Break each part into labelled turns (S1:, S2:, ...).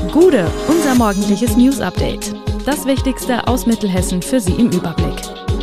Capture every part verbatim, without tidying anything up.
S1: Gude, unser morgendliches News-Update. Das Wichtigste aus Mittelhessen für Sie im Überblick.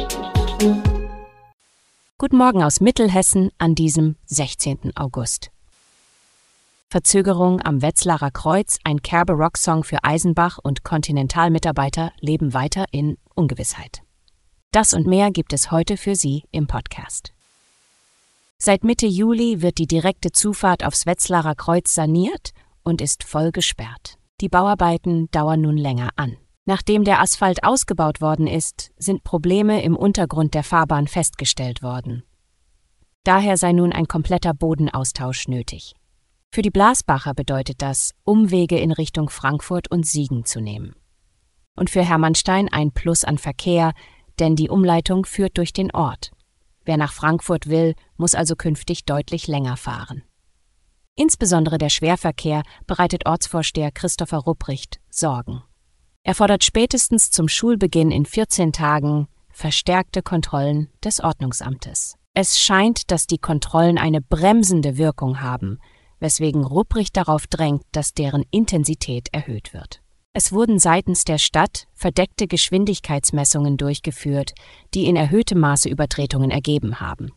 S2: Guten Morgen aus Mittelhessen an diesem sechzehnten August. Verzögerung am Wetzlarer Kreuz, ein Kerbe Rocksong für Eisenbach und Continental-Mitarbeiter leben weiter in Ungewissheit. Das und mehr gibt es heute für Sie im Podcast. Seit Mitte Juli wird die direkte Zufahrt aufs Wetzlarer Kreuz saniert und ist voll gesperrt. Die Bauarbeiten dauern nun länger an. Nachdem der Asphalt ausgebaut worden ist, sind Probleme im Untergrund der Fahrbahn festgestellt worden. Daher sei nun ein kompletter Bodenaustausch nötig. Für die Blasbacher bedeutet das, Umwege in Richtung Frankfurt und Siegen zu nehmen. Und für Hermannstein ein Plus an Verkehr, denn die Umleitung führt durch den Ort. Wer nach Frankfurt will, muss also künftig deutlich länger fahren. Insbesondere der Schwerverkehr bereitet Ortsvorsteher Christopher Rupprecht Sorgen. Er fordert spätestens zum Schulbeginn in vierzehn Tagen verstärkte Kontrollen des Ordnungsamtes. Es scheint, dass die Kontrollen eine bremsende Wirkung haben, weswegen Rupprecht darauf drängt, dass deren Intensität erhöht wird. Es wurden seitens der Stadt verdeckte Geschwindigkeitsmessungen durchgeführt, die in erhöhtem Maße Übertretungen ergeben haben.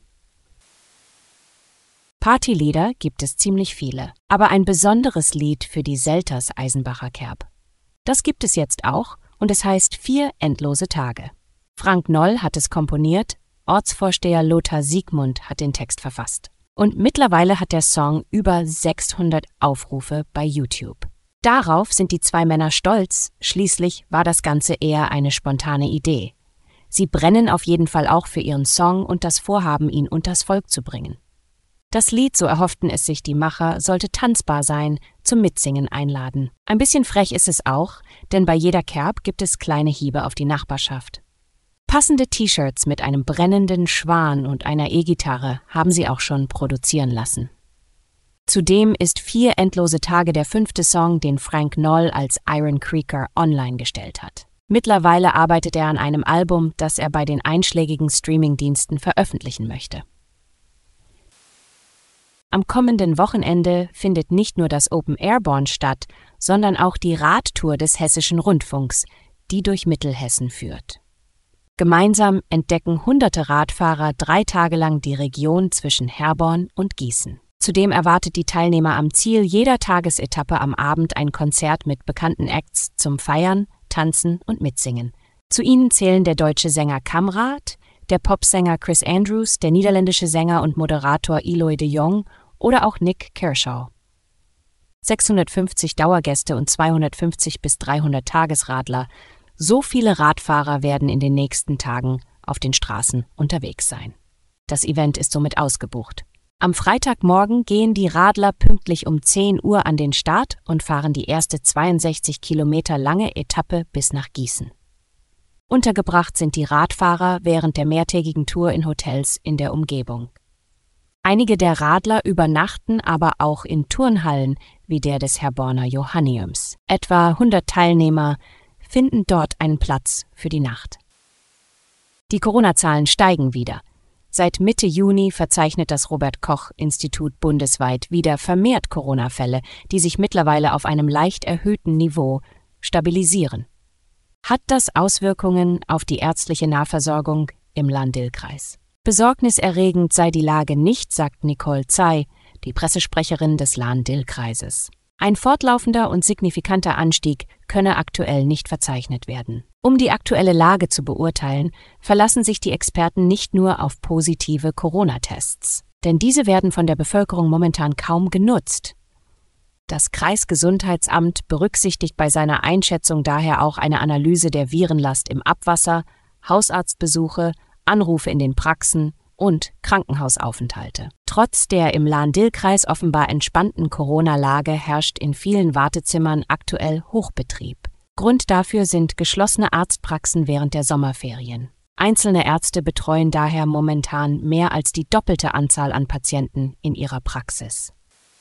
S2: Partylieder gibt es ziemlich viele, aber ein besonderes Lied für die Selters Eisenbacher Kerb. Das gibt es jetzt auch und es heißt Vier endlose Tage. Frank Noll hat es komponiert, Ortsvorsteher Lothar Siegmund hat den Text verfasst. Und mittlerweile hat der Song über sechshundert Aufrufe bei YouTube. Darauf sind die zwei Männer stolz, schließlich war das Ganze eher eine spontane Idee. Sie brennen auf jeden Fall auch für ihren Song und das Vorhaben, ihn unters Volk zu bringen. Das Lied, so erhofften es sich die Macher, sollte tanzbar sein, zum Mitsingen einladen. Ein bisschen frech ist es auch, denn bei jeder Kerb gibt es kleine Hiebe auf die Nachbarschaft. Passende T-Shirts mit einem brennenden Schwan und einer E-Gitarre haben sie auch schon produzieren lassen. Zudem ist Vier endlose Tage der fünfte Song, den Frank Noll als Iron Creeker online gestellt hat. Mittlerweile arbeitet er an einem Album, das er bei den einschlägigen Streamingdiensten veröffentlichen möchte. Am kommenden Wochenende findet nicht nur das Open Airborne statt, sondern auch die Radtour des Hessischen Rundfunks, die durch Mittelhessen führt. Gemeinsam entdecken hunderte Radfahrer drei Tage lang die Region zwischen Herborn und Gießen. Zudem erwartet die Teilnehmer am Ziel jeder Tagesetappe am Abend ein Konzert mit bekannten Acts zum Feiern, Tanzen und Mitsingen. Zu ihnen zählen der deutsche Sänger Kamrat, der Popsänger Chris Andrews, der niederländische Sänger und Moderator Eloy de Jong oder auch Nick Kershaw. sechshundertfünfzig Dauergäste und zweihundertfünfzig bis dreihundert Tagesradler. So viele Radfahrer werden in den nächsten Tagen auf den Straßen unterwegs sein. Das Event ist somit ausgebucht. Am Freitagmorgen gehen die Radler pünktlich um zehn Uhr an den Start und fahren die erste zweiundsechzig Kilometer lange Etappe bis nach Gießen. Untergebracht sind die Radfahrer während der mehrtägigen Tour in Hotels in der Umgebung. Einige der Radler übernachten aber auch in Turnhallen wie der des Herborner Johanneums. Etwa hundert Teilnehmer finden dort einen Platz für die Nacht. Die Corona-Zahlen steigen wieder. Seit Mitte Juni verzeichnet das Robert-Koch-Institut bundesweit wieder vermehrt Corona-Fälle, die sich mittlerweile auf einem leicht erhöhten Niveau stabilisieren. Hat das Auswirkungen auf die ärztliche Nahversorgung im Lahn-Dill-Kreis? Besorgniserregend sei die Lage nicht, sagt Nicole Zey, die Pressesprecherin des Lahn-Dill-Kreises. Ein fortlaufender und signifikanter Anstieg könne aktuell nicht verzeichnet werden. Um die aktuelle Lage zu beurteilen, verlassen sich die Experten nicht nur auf positive Corona-Tests. Denn diese werden von der Bevölkerung momentan kaum genutzt. Das Kreisgesundheitsamt berücksichtigt bei seiner Einschätzung daher auch eine Analyse der Virenlast im Abwasser, Hausarztbesuche, Anrufe in den Praxen und Krankenhausaufenthalte. Trotz der im Lahn-Dill-Kreis offenbar entspannten Corona-Lage herrscht in vielen Wartezimmern aktuell Hochbetrieb. Grund dafür sind geschlossene Arztpraxen während der Sommerferien. Einzelne Ärzte betreuen daher momentan mehr als die doppelte Anzahl an Patienten in ihrer Praxis.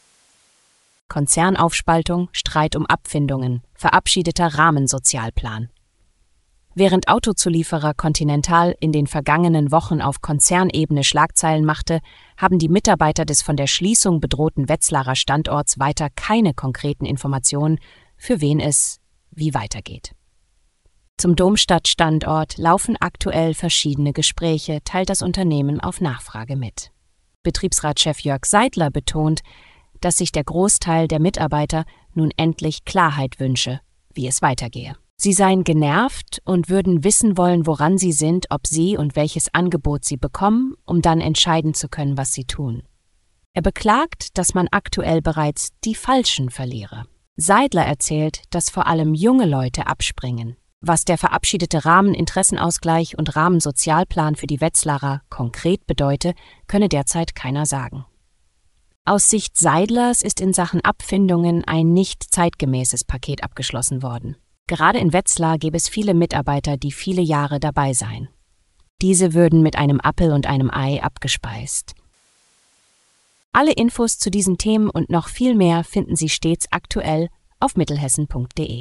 S2: Konzernaufspaltung, Streit um Abfindungen, verabschiedeter Rahmensozialplan. Während Autozulieferer Continental in den vergangenen Wochen auf Konzernebene Schlagzeilen machte, haben die Mitarbeiter des von der Schließung bedrohten Wetzlarer Standorts weiter keine konkreten Informationen für wen es wie weitergeht. Zum Domstadt-Standort laufen aktuell verschiedene Gespräche, teilt das Unternehmen auf Nachfrage mit. Betriebsratschef Jörg Seidler betont, dass sich der Großteil der Mitarbeiter nun endlich Klarheit wünsche, wie es weitergehe. Sie seien genervt und würden wissen wollen, woran sie sind, ob sie und welches Angebot sie bekommen, um dann entscheiden zu können, was sie tun. Er beklagt, dass man aktuell bereits die Falschen verliere. Seidler erzählt, dass vor allem junge Leute abspringen. Was der verabschiedete Rahmeninteressenausgleich und Rahmensozialplan für die Wetzlarer konkret bedeute, könne derzeit keiner sagen. Aus Sicht Seidlers ist in Sachen Abfindungen ein nicht zeitgemäßes Paket abgeschlossen worden. Gerade in Wetzlar gäbe es viele Mitarbeiter, die viele Jahre dabei seien. Diese würden mit einem Appel und einem Ei abgespeist. Alle Infos zu diesen Themen und noch viel mehr finden Sie stets aktuell auf mittelhessen punkt de.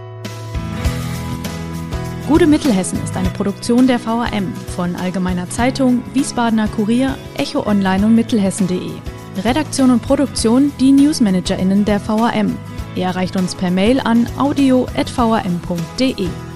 S1: Gute Mittelhessen ist eine Produktion der V A M von Allgemeiner Zeitung, Wiesbadener Kurier, Echo Online und mittelhessen punkt de. Redaktion und Produktion die NewsmanagerInnen der V A M. Ihr erreicht uns per Mail an audio at v a m punkt de.